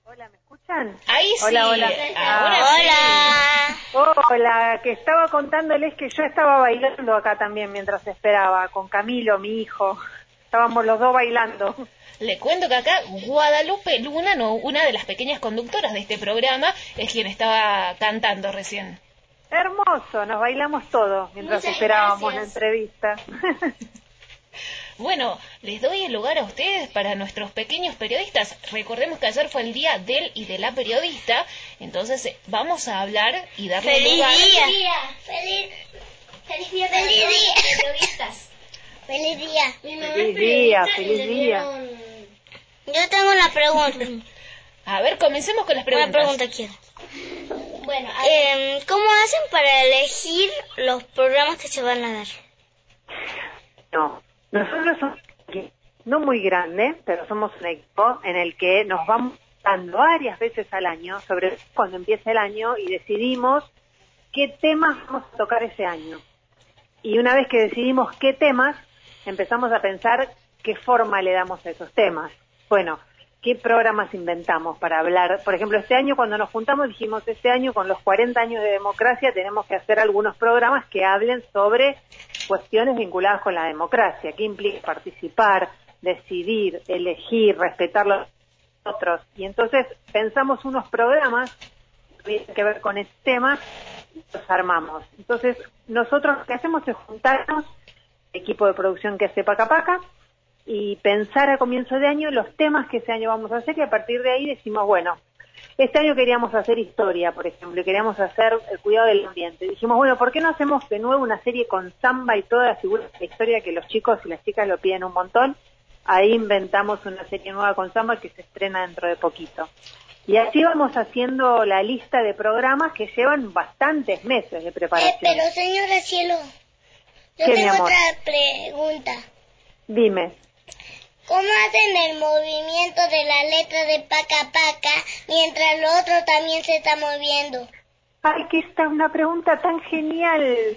Hola, ¿me escuchan? Ahí sí. Hola, hola. Hola. Hola, que estaba contándoles que yo estaba bailando acá también mientras esperaba, con Camilo, mi hijo. Estábamos los dos bailando. Le cuento que acá Guadalupe Luna, una de las pequeñas conductoras de este programa, es quien estaba cantando recién. Hermoso, nos bailamos todos mientras esperábamos la entrevista. Bueno, les doy el lugar a ustedes para nuestros pequeños periodistas. Recordemos que ayer fue el día del y de la periodista, entonces vamos a hablar y darle lugar. ¡Feliz día! ¡Feliz día para todos los periodistas! ¡Feliz día! Feliz día. Yo tengo una pregunta. A ver, comencemos con las preguntas. Una pregunta quiero. Bueno, ¿cómo hacen para elegir los programas que se van a dar? No, nosotros somos no muy grande, pero somos un equipo en el que nos vamos dando varias veces al año, sobre cuando empieza el año, y decidimos qué temas vamos a tocar ese año. Y una vez que decidimos qué temas, empezamos a pensar qué forma le damos a esos temas. Bueno, ¿qué programas inventamos para hablar? Por ejemplo, este año cuando nos juntamos dijimos, este año con los 40 años de democracia tenemos que hacer algunos programas que hablen sobre cuestiones vinculadas con la democracia. ¿Qué implica participar, decidir, elegir, respetar a los otros? Y entonces pensamos unos programas que tienen que ver con ese tema y los armamos. Entonces nosotros lo que hacemos es juntarnos, equipo de producción que hace Paca Paca, y pensar a comienzo de año los temas que ese año vamos a hacer, y a partir de ahí decimos, bueno, este año queríamos hacer historia, por ejemplo, y queríamos hacer el cuidado del ambiente. Dijimos, bueno, ¿por qué no hacemos de nuevo una serie con samba y todas las figuras de la historia que los chicos y las chicas lo piden un montón? Ahí inventamos una serie nueva con samba que se estrena dentro de poquito. Y así vamos haciendo la lista de programas que llevan bastantes meses de preparación. Pero señora Cielo, yo ¿Qué, tengo mi amor? otra pregunta. Dime. ¿Cómo hacen el movimiento de la letra de Paca Paca mientras lo otro también se está moviendo? Ay, que esta es una pregunta tan genial,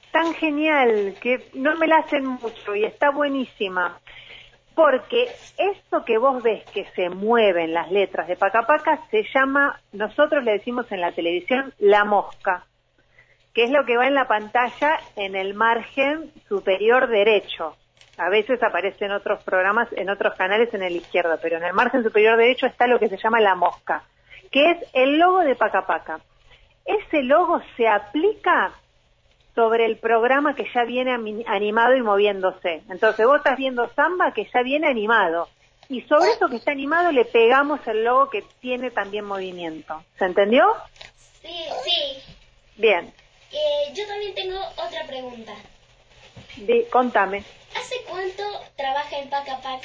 que no me la hacen mucho y está buenísima. Porque esto que vos ves que se mueven las letras de Paca Paca se llama, nosotros le decimos en la televisión, la mosca, que es lo que va en la pantalla en el margen superior derecho. A veces aparece en otros programas, en otros canales en el izquierdo, pero en el margen superior derecho está lo que se llama la mosca, que es el logo de Paca Paca. Ese logo se aplica sobre el programa que ya viene animado y moviéndose. Entonces vos estás viendo samba que ya viene animado, y sobre eso que está animado le pegamos el logo que tiene también movimiento. ¿Se entendió? Sí. Bien. Yo también tengo otra pregunta. Contame. ¿Hace cuánto trabaja en Paca Paca?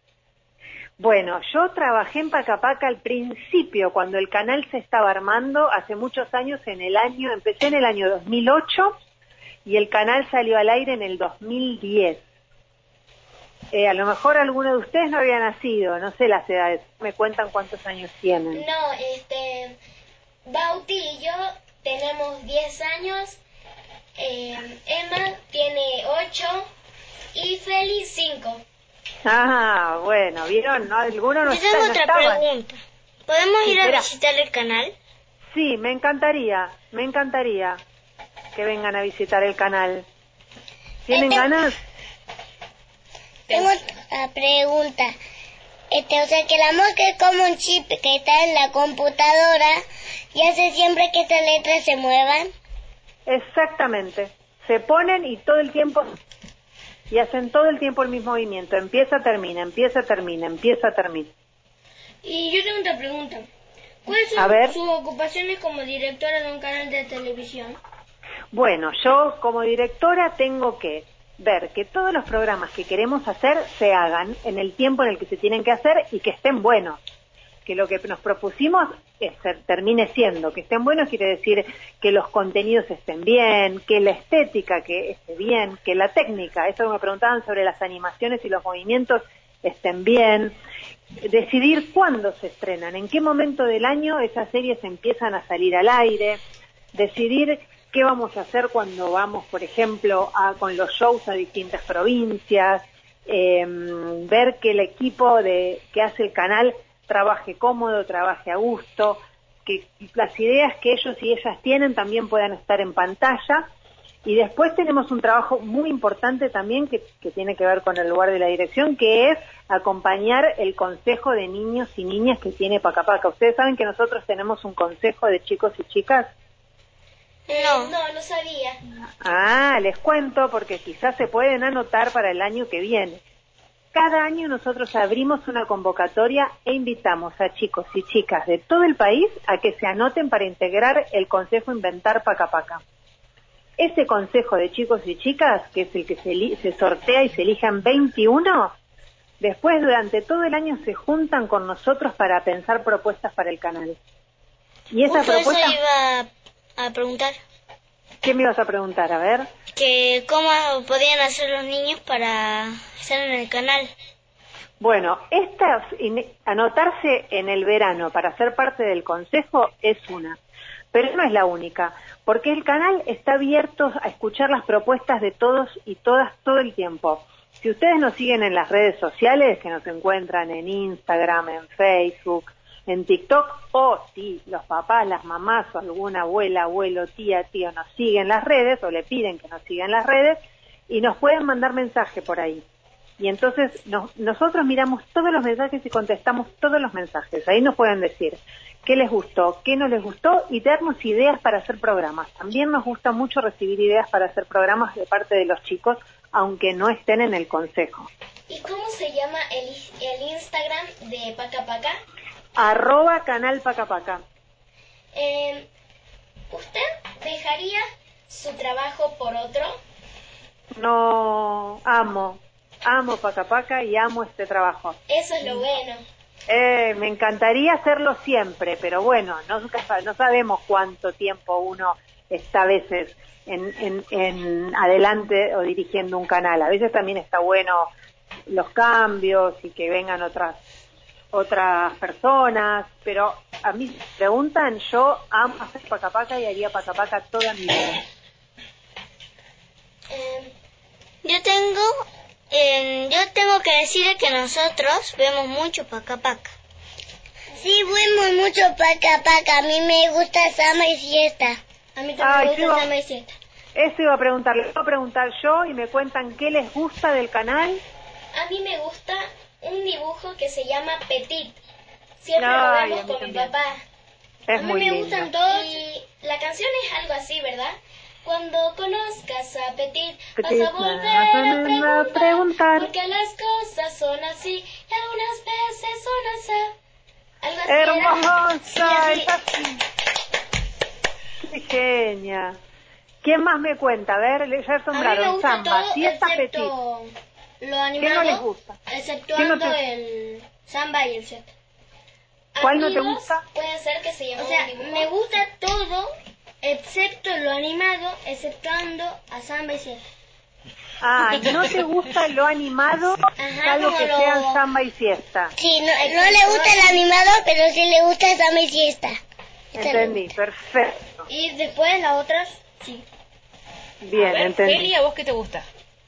Bueno, yo trabajé en Paca Paca al principio, cuando el canal se estaba armando, hace muchos años, empecé en el año 2008, y el canal salió al aire en el 2010. A lo mejor alguno de ustedes no había nacido, no sé las edades, me cuentan cuántos años tienen. No, Bauti y yo tenemos 10 años, Emma tiene 8 y Félix 5. Ah, bueno, ¿vieron? ¿No? Alguno no Yo tengo no otra estaban. pregunta. ¿Podemos ir a espera. visitar el canal? Sí, me encantaría que vengan a visitar el canal. ¿Tienen ganas? Tengo otra pregunta. O sea que la mosca es como un chip que está en la computadora y hace siempre que estas letras se muevan. Exactamente. Se ponen y todo el tiempo, y hacen todo el tiempo el mismo movimiento. Empieza, termina, empieza, termina, empieza, termina. Y yo tengo otra pregunta. ¿Cuáles A ver. son sus ocupaciones como directora de un canal de televisión? Bueno, yo como directora tengo que ver que todos los programas que queremos hacer se hagan en el tiempo en el que se tienen que hacer y que estén buenos. Que lo que nos propusimos termine siendo, que estén buenos quiere decir que los contenidos estén bien, que la estética que esté bien, que la técnica, eso que me preguntaban sobre las animaciones y los movimientos, estén bien. Decidir cuándo se estrenan, en qué momento del año esas series empiezan a salir al aire, decidir qué vamos a hacer cuando vamos, por ejemplo, con los shows a distintas provincias, ver que el equipo que hace el canal trabaje cómodo, trabaje a gusto, que las ideas que ellos y ellas tienen también puedan estar en pantalla. Y después tenemos un trabajo muy importante también que tiene que ver con el lugar de la dirección, que es acompañar el consejo de niños y niñas que tiene Pacapaca. ¿Ustedes saben que nosotros tenemos un consejo de chicos y chicas? No sabía. Ah, les cuento porque quizás se pueden anotar para el año que viene. Cada año nosotros abrimos una convocatoria e invitamos a chicos y chicas de todo el país a que se anoten para integrar el Consejo Inventar Pacapaca. Ese consejo de chicos y chicas, que es el que se sortea y se elijan 21, después durante todo el año se juntan con nosotros para pensar propuestas para el canal. Y esa propuesta... Eso iba a preguntar. ¿Qué me ibas a preguntar? A ver. Que cómo podían hacer los niños para estar en el canal. Bueno, anotarse en el verano para ser parte del consejo es una, pero no es la única, porque el canal está abierto a escuchar las propuestas de todos y todas todo el tiempo. Si ustedes nos siguen en las redes sociales, que nos encuentran en Instagram, en Facebook, en TikTok, o si los papás, las mamás o alguna abuela, abuelo, tía, tío nos siguen en las redes o le piden que nos sigan en las redes y nos pueden mandar mensaje por ahí. Y entonces nosotros miramos todos los mensajes y contestamos todos los mensajes. Ahí nos pueden decir qué les gustó, qué no les gustó y darnos ideas para hacer programas. También nos gusta mucho recibir ideas para hacer programas de parte de los chicos, aunque no estén en el consejo. ¿Y cómo se llama el Instagram de Pacapaca? @canal Pacapaca. ¿Usted dejaría su trabajo por otro? No, amo Pacapaca y amo este trabajo. Eso es lo bueno. Me encantaría hacerlo siempre, pero bueno, no sabemos cuánto tiempo uno está a veces en adelante o dirigiendo un canal. A veces también está bueno los cambios y que vengan otras personas, pero a mí me preguntan, yo amo hacer Pacapaca y haría Pacapaca toda mi vida. Yo tengo que decir que nosotros vemos mucho Pacapaca. Sí, vemos mucho Pacapaca. A mí me gusta Samba y Siesta. A mí también me gusta Samba y Siesta. Eso iba a preguntar, les voy a preguntar yo y me cuentan qué les gusta del canal. A mí me gusta un dibujo que se llama Petit. Siempre lo vemos con mi papá. Es a mí muy me lindo. gustan todos y la canción es algo así, ¿verdad? Cuando conozcas a Petit, vas a volver a preguntar porque las cosas son así y algunas veces son así. Algo así. Hermosa, era. es así. Qué genia. ¿Quién más me cuenta? A ver, ya asombraron Samba, Siesta, Petit. Lo animado, ¿Qué no les gusta? Exceptuando el Samba y el Siesta. ¿Cuál no te gusta? Puede ser que se llame. O sea, me gusta todo excepto lo animado, exceptuando a Samba y Siesta. Ah, ¿no te gusta lo animado, salvo que sean Samba y Siesta? Sí, no le gusta el animado, pero sí le gusta Samba y Siesta. Entendí, perfecto. Y después las otras, sí. Bien, entendí. Feli, ¿a vos qué te gusta?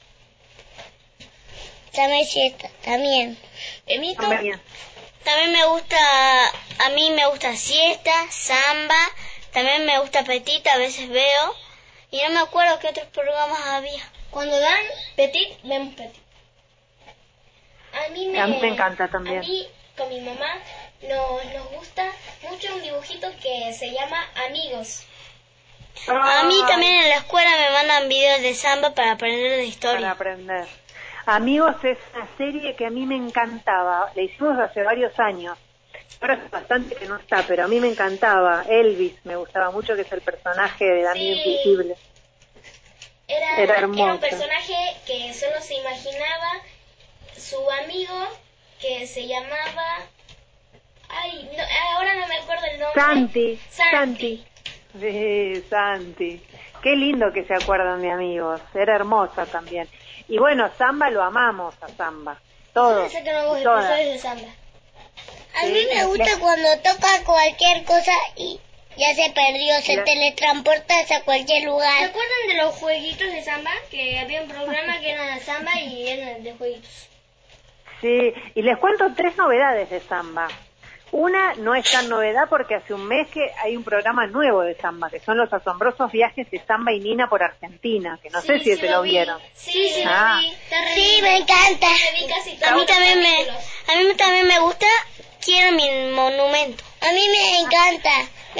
Samba y Siesta, también. ¿Emito? También me gusta, a mí me gusta Siesta, Samba, también me gusta Petit, a veces veo, y no me acuerdo qué otros programas había. Cuando dan Petit, vemos Petit. A mí me encanta también. A mí, con mi mamá, nos gusta mucho un dibujito que se llama Amigos. A mí también en la escuela me mandan videos de Samba para aprender de historia. Para aprender. Amigos es una serie que a mí me encantaba, la hicimos hace varios años, ahora es bastante que no está, pero a mí me encantaba. Elvis me gustaba mucho, que es el personaje de Amigo Invisible. Era hermoso. Era un personaje que solo se imaginaba su amigo, que se llamaba, ahora no me acuerdo el nombre. Santi. Sí, Santi. Qué lindo que se acuerdan de Amigos, era hermosa también. Y bueno, Samba lo amamos a Samba, todos. Sé que no vos de Samba. A mí me gusta cuando toca cualquier cosa y ya se perdió, se teletransporta hacia cualquier lugar. ¿Se acuerdan de los jueguitos de Samba? Que había un programa que era de Samba y eran de jueguitos. Sí, y les cuento 3 novedades de Samba. Una no es tan novedad porque hace un mes que hay un programa nuevo de samba, que son los asombrosos viajes de Samba y Nina por Argentina, que no sé si se lo vieron. Sí, lo vi. Sí, me encanta. A mí también me gusta. Quiero mi monumento. A mí me encanta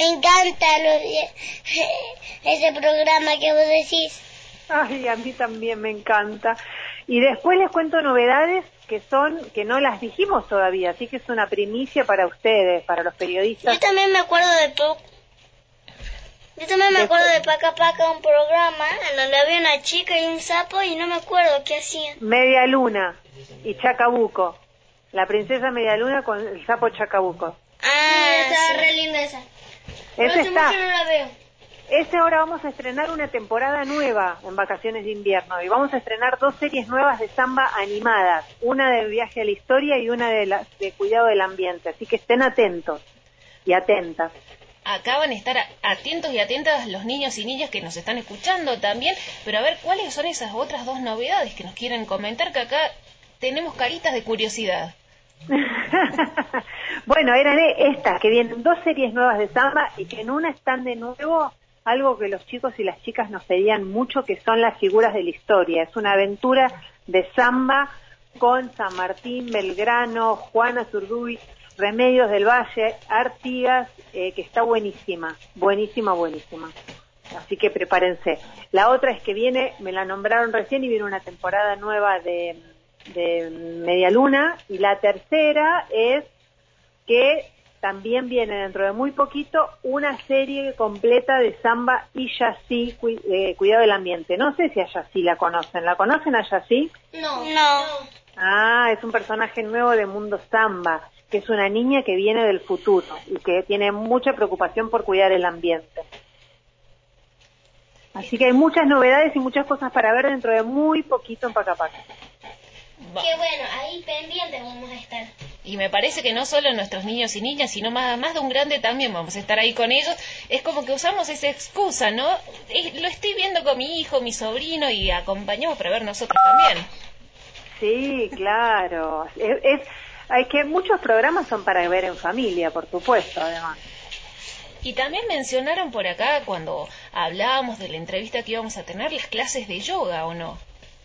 ese programa que vos decís. Ay, a mí también me encanta. Y después les cuento novedades que no las dijimos todavía, así que es una primicia para ustedes, para los periodistas. Yo también me acuerdo de Paca Paca, un programa en donde había una chica y un sapo y no me acuerdo qué hacían. Media Luna y Chacabuco. La princesa Media Luna con el sapo Chacabuco. Estaba re linda esa. Pero hace mucho no la veo. Ahora vamos a estrenar una temporada nueva en vacaciones de invierno y vamos a estrenar 2 series nuevas de samba animadas, una de viaje a la historia y una de cuidado del ambiente, así que estén atentos y atentas. Acá van a estar atentos y atentas los niños y niñas que nos están escuchando también, pero a ver, ¿cuáles son esas otras 2 novedades que nos quieren comentar? Que acá tenemos caritas de curiosidad. Bueno, eran estas, que vienen 2 series nuevas de samba y que en una están de nuevo algo que los chicos y las chicas nos pedían mucho, que son las figuras de la historia. Es una aventura de samba con San Martín, Belgrano, Juana Zurduy, Remedios del Valle, Artigas, que está buenísima. Así que prepárense. La otra es que viene, me la nombraron recién, y viene una temporada nueva de Media Luna, y la tercera es que también viene dentro de muy poquito una serie completa de samba y Yací, cuidado del ambiente. No sé si a Yací la conocen. ¿La conocen a Yací? No. Es un personaje nuevo de Mundo Samba, que es una niña que viene del futuro y que tiene mucha preocupación por cuidar el ambiente. Así que hay muchas novedades y muchas cosas para ver dentro de muy poquito en Paca Paca. Qué bueno, ahí pendientes vamos a estar. Y me parece que no solo nuestros niños y niñas, sino más de un grande también vamos a estar ahí con ellos. Es como que usamos esa excusa, ¿no? Lo estoy viendo con mi hijo, mi sobrino, y acompañamos para ver nosotros también. Sí, claro. Hay que muchos programas son para ver en familia, por supuesto, además. Y también mencionaron por acá, cuando hablábamos de la entrevista que íbamos a tener, las clases de yoga, ¿o no?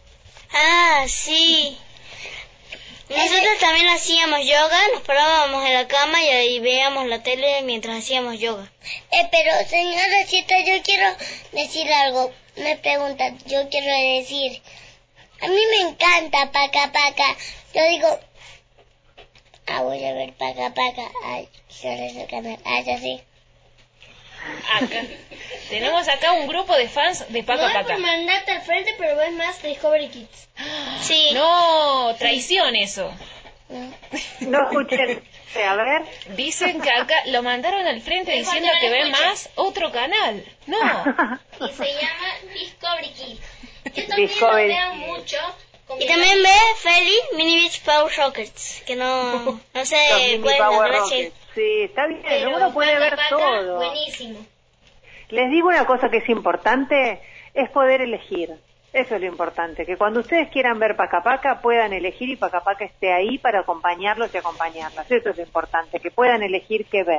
Sí. Nosotros también hacíamos yoga, nos parábamos en la cama y ahí veíamos la tele mientras hacíamos yoga. Pero señorita, yo quiero decir algo. Me preguntan, yo quiero decir, a mí me encanta Paca Paca. Yo digo, voy a ver Paca Paca. Solo ese canal. Ya sí. Acá. Tenemos acá un grupo de fans de Paca Paca. No es por mandarte al frente, pero ves más Discovery Kids. Sí. No, traición eso. No escuché. A ver. Dicen que acá lo mandaron al frente diciendo que ven más otro canal. No. Y se llama Discovery Kids. Yo también lo veo mucho. Y también ve Feli Mini Beach Power Rockets, que no se pueden nombrar. Sí, está bien, uno puede ver todo. Buenísimo. Les digo una cosa que es importante, es poder elegir. Eso es lo importante, que cuando ustedes quieran ver Paca Paca puedan elegir y Paca Paca esté ahí para acompañarlos y acompañarlas. Eso es lo importante, que puedan elegir qué ver.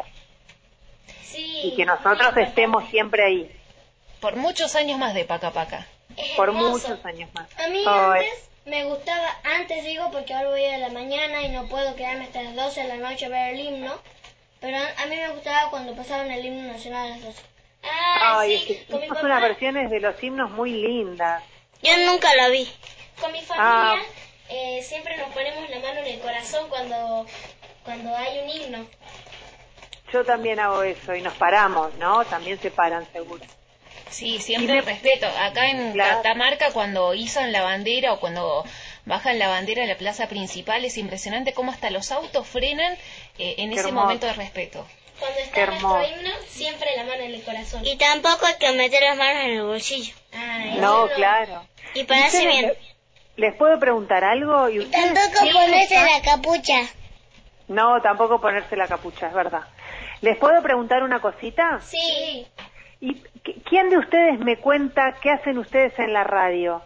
Sí, y que nosotros estemos siempre ahí. Por muchos años más de Paca Paca. Por muchos años más. A mí me gustaba, porque ahora voy a la mañana y no puedo quedarme hasta las 12 de la noche a ver el himno, pero a mí me gustaba cuando pasaban el himno nacional a las 12. Es que hicimos unas versiones de los himnos muy lindas. Yo nunca la vi. Con mi familia siempre nos ponemos la mano en el corazón cuando hay un himno. Yo también hago eso y nos paramos, ¿no? También se paran, seguro. Sí, siempre respeto. Acá en Catamarca, cuando izan la bandera o cuando bajan la bandera de la plaza principal, es impresionante cómo hasta los autos frenan en ese momento de respeto. Cuando está nuestro himno, siempre la mano en el corazón. Y tampoco hay que meter las manos en el bolsillo. No, claro. Y pararse bien. ¿Les puedo preguntar algo? ¿Y tampoco ponerse la capucha? No, tampoco ponerse la capucha, es verdad. ¿Les puedo preguntar una cosita? Sí. ¿Y quién de ustedes me cuenta qué hacen ustedes en la radio?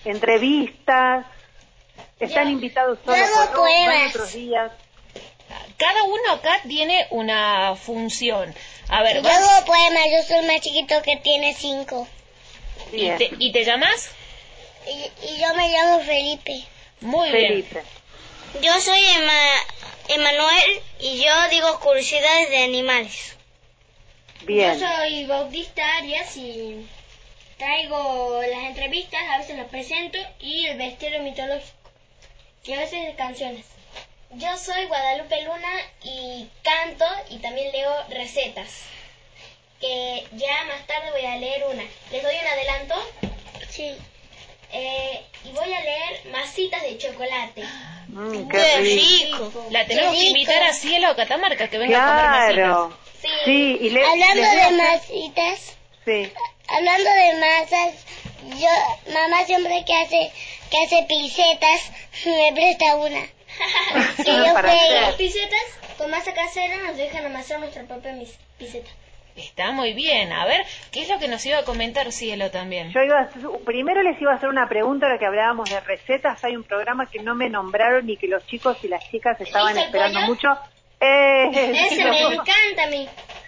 ¿Entrevistas? ¿Están invitados solo por otros días? cada uno acá tiene una función. A ver, yo hago poemas, yo soy el más chiquito que tiene 5. ¿Y te llamas? Y yo me llamo Felipe. Muy Felipe. bien. Yo soy Emanuel y yo digo curiosidades de animales. Bien. Yo soy Bautista Arias y traigo las entrevistas, a veces las presento, y el bestiario mitológico, y a veces de canciones. Yo soy Guadalupe Luna y canto y también leo recetas, que ya más tarde voy a leer una. ¿Les doy un adelanto? Sí. Y voy a leer Masitas de chocolate. Qué rico. La tenemos que invitar a Cielo Catamarca, que venga a Claro. comer masitas. Sí, y Hablando de masitas, Sí. hablando de masas, mamá siempre que hace pisetas, me presta una. Que yo Para pegue. hacer. Las pisetas con masa casera nos dejan amasar nuestra propia piseta. Está muy bien. A ver, ¿qué es lo que nos iba a comentar Cielo también? Primero les iba a hacer una pregunta, ahora que hablábamos de recetas. Hay un programa que no me nombraron y que los chicos y las chicas estaban ¿Hizo el esperando pollo? mucho. Ese me encanta a mí.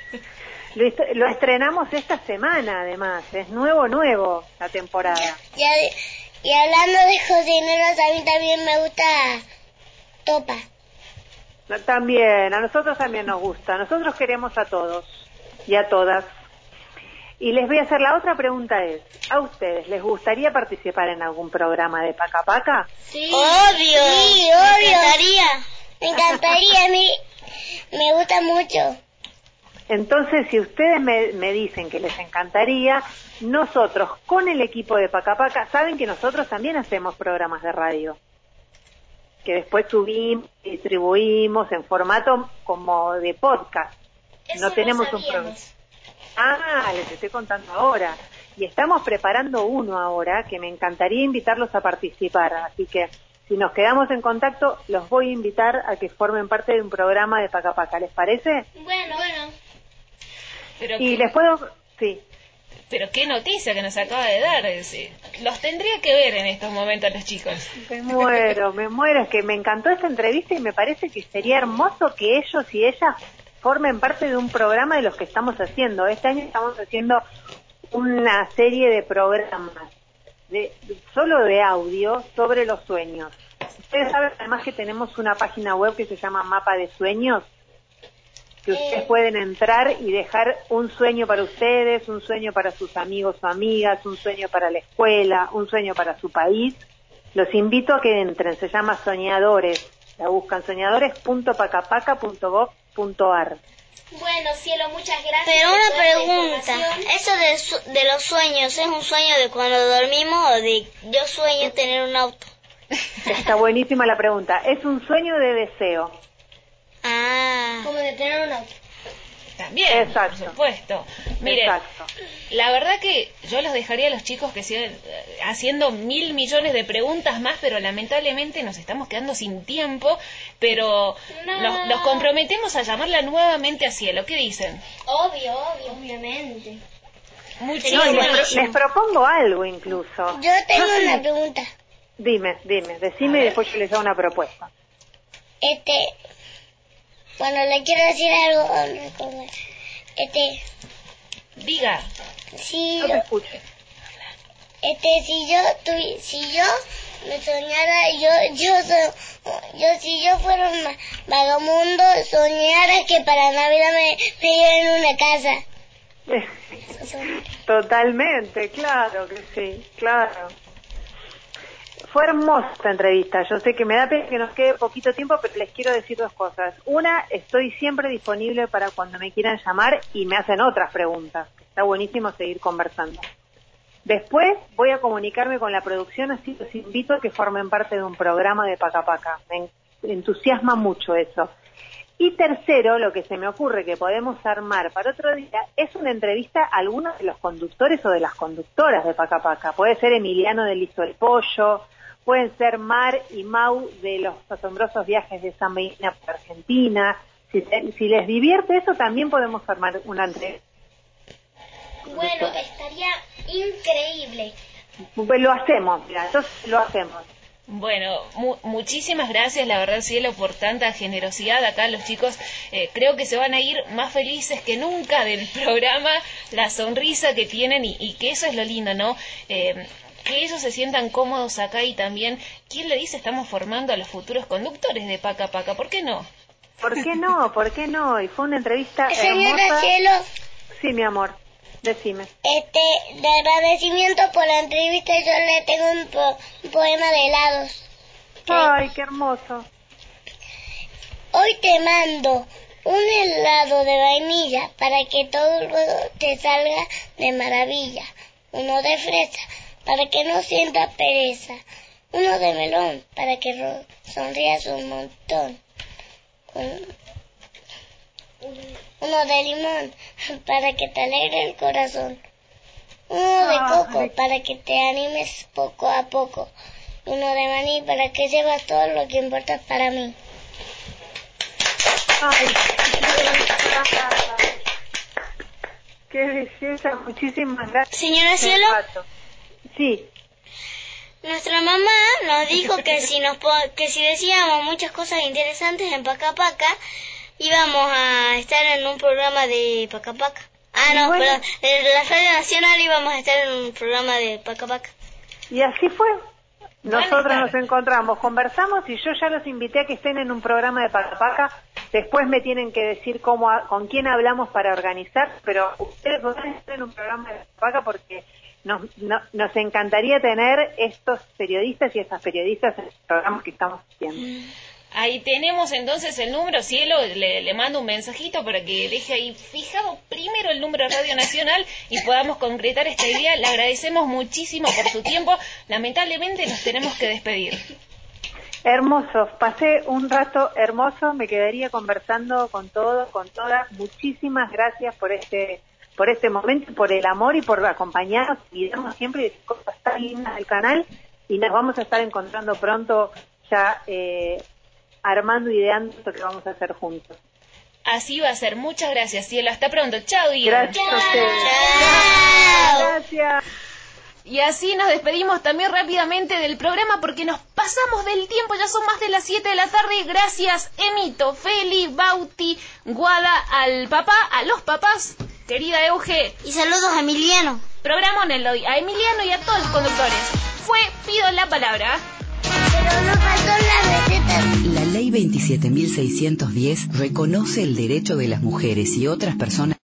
Lo estrenamos esta semana, además. Es nuevo la temporada. Y hablando de cocineros, a mí también me gusta Topa. También, a nosotros también nos gusta. Nosotros queremos a todos y a todas. Y les voy a hacer la otra pregunta ¿a ustedes les gustaría participar en algún programa de Paca Paca? Sí. Obvio. Sí, obvio. Me encantaría, a mí me gusta mucho. Entonces, si ustedes me dicen que les encantaría, nosotros con el equipo de Paca Paca, saben que nosotros también hacemos programas de radio, que después subimos, distribuimos en formato como de podcast. Eso no tenemos un programa. Les estoy contando ahora. Y estamos preparando uno ahora, que me encantaría invitarlos a participar. Así que, si nos quedamos en contacto, los voy a invitar a que formen parte de un programa de Paca Paca. ¿Les parece? Bueno. Pero Y les puedo... Sí. Pero qué noticia que nos acaba de dar. Los tendría que ver en estos momentos los chicos. Me muero. Es que me encantó esta entrevista y me parece que sería hermoso que ellos y ellas formen parte de un programa de los que estamos haciendo. Este año estamos haciendo una serie de programas solo de audio sobre los sueños. Ustedes saben además que tenemos una página web que se llama Mapa de Sueños, que ustedes pueden entrar y dejar un sueño para ustedes, un sueño para sus amigos o amigas, un sueño para la escuela, un sueño para su país. Los invito a que entren, se llama Soñadores. La buscan soñadores.pacapaca.gov.ar. Bueno, Cielo, muchas gracias. Pero por una toda esta pregunta, información. ¿eso de los sueños es un sueño de cuando dormimos o de yo sueño tener un auto? Está buenísima la pregunta. Es un sueño de deseo. Como de tener un auto. También, Exacto. por supuesto. Miren, Exacto. la verdad que yo los dejaría a los chicos que sigan haciendo 1.000 millones de preguntas más, pero lamentablemente nos estamos quedando sin tiempo, pero nos comprometemos a llamarla nuevamente a Cielo. ¿Qué dicen? Obviamente. Muchísimas Les propongo algo incluso. Yo tengo una pregunta. Decime y después yo les hago una propuesta. Bueno, le quiero decir algo. Diga. Si Yo te escucho. si yo me soñara, si yo fuera un vagamundo, soñara que para Navidad me lleven una casa. Totalmente, claro que sí, claro. Fue hermosa esta entrevista. Yo sé que me da pena que nos quede poquito tiempo, pero les quiero decir dos cosas. Una, estoy siempre disponible para cuando me quieran llamar y me hacen otras preguntas. Está buenísimo seguir conversando. Después voy a comunicarme con la producción, así los invito a que formen parte de un programa de Paca Paca. Me entusiasma mucho eso. Y tercero, lo que se me ocurre que podemos armar para otro día es una entrevista a algunos de los conductores o de las conductoras de Paca Paca. Puede ser Emiliano del Hizo el Pollo, pueden ser Mar y Mau de los asombrosos viajes de San Medina por Argentina. Si les divierte eso, también podemos armar una entrevista. Bueno, estaría increíble. Pues lo hacemos, mira, entonces lo hacemos. Bueno, muchísimas gracias, la verdad, Cielo, por tanta generosidad. Acá los chicos creo que se van a ir más felices que nunca del programa, la sonrisa que tienen y que eso es lo lindo, ¿no? Que ellos se sientan cómodos acá y también, ¿quién le dice? Estamos formando a los futuros conductores de Paca Paca, ¿por qué no? ¿Por qué no? ¿Por qué no? Y fue una entrevista Señora hermosa. Cielo. Sí, mi amor, decime. De agradecimiento por la entrevista, yo le tengo un poema de helados. Ay, qué hermoso. Hoy te mando un helado de vainilla para que todo te salga de maravilla. Uno de fresa para que no sientas pereza. Uno de melón para que sonrías un montón. Uno de limón para que te alegre el corazón. Uno de coco para que te animes poco a poco. Uno de maní para que llevas todo lo que importa para mí. Ay, qué belleza, muchísimas gracias. Señora Cielo. Sí. Nuestra mamá nos dijo que si decíamos muchas cosas interesantes en Paca Paca, íbamos a estar en un programa de Paca Paca. Perdón, en la Radio Nacional íbamos a estar en un programa de Paca Paca. Y así fue. Nosotros nos encontramos, conversamos y yo ya los invité a que estén en un programa de Paca Paca. Después me tienen que decir con quién hablamos para organizar, pero ustedes van a estar en un programa de Paca Paca porque nos encantaría tener estos periodistas y estas periodistas en los programas que estamos haciendo. Ahí tenemos entonces el número, Cielo, le mando un mensajito para que deje ahí fijado primero el número de Radio Nacional y podamos concretar esta idea. Le agradecemos muchísimo por su tiempo. Lamentablemente nos tenemos que despedir. Hermoso, pasé un rato hermoso, me quedaría conversando con todos, con todas. Muchísimas gracias por este momento, por el amor y por acompañarnos y darnos siempre decir cosas tan lindas del canal, y nos vamos a estar encontrando pronto ya armando, ideando lo que vamos a hacer juntos. Así va a ser. Muchas gracias, Cielo. Hasta pronto. Chao, Guido. Gracias a ustedes. Chao. Gracias. Y así nos despedimos también rápidamente del programa porque nos pasamos del tiempo, ya son más de las 7 de la tarde. Gracias, Emito, Feli, Bauti, Guada, al papá, a los papás, querida Euge. Y saludos a Emiliano. Programón el hoy, a Emiliano y a todos los conductores. Pido la palabra. Pero nos faltó la receta. La Ley 27.610 reconoce el derecho de las mujeres y otras personas